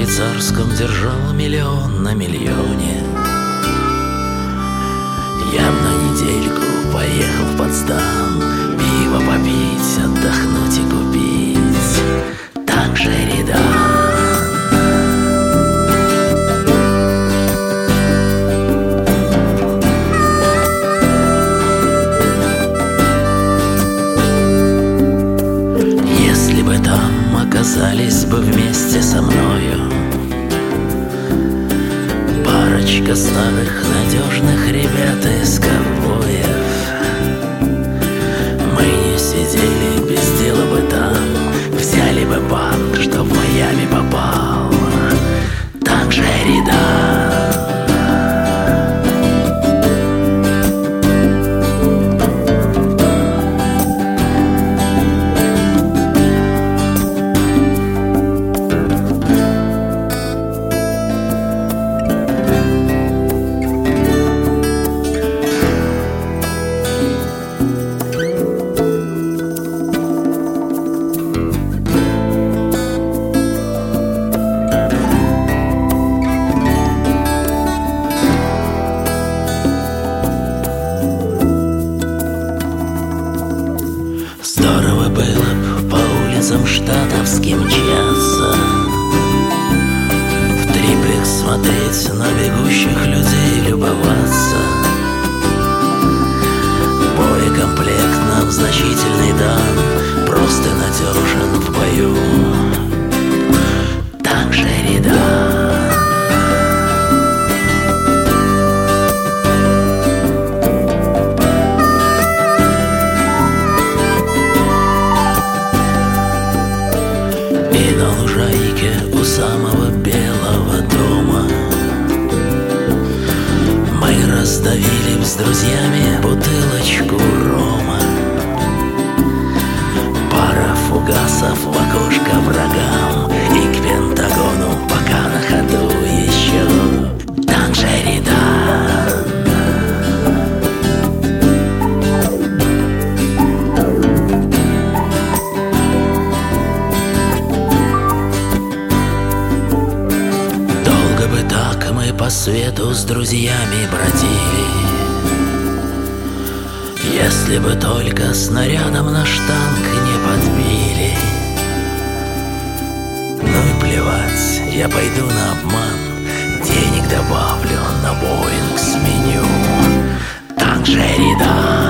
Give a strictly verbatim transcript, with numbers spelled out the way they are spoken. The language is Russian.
швейцарском держал миллион на миллионе. Я б на недельку поехал в Потсдам, пиво попить, отдохнуть и купить. Так же Шеридан. Если бы там оказались бы вместе со мною парочка старых надежных ребят из ковбоев, мы не сидели без дела бы там, взяли бы банк, что в Майами попал. Так же Шеридан. Здорово было б по улицам штатовским мчаться, в триплекс смотреть, на бегущих людей любоваться. Боекомплект нам значительный дан, просто надежен в бою. Так же Шеридан. И на лужайке у самого Белого дома мы раздавили с друзьями бутылочку рома. Пара фугасов в окошко врагам и к Пентагону пока на ходу еще. Так же Шеридан. Так мы по свету с друзьями бродили, если бы только снарядом наш танк не подбили. Ну и плевать, я пойду на обман, денег добавлю, на Боинг сменю. Так же Шеридан.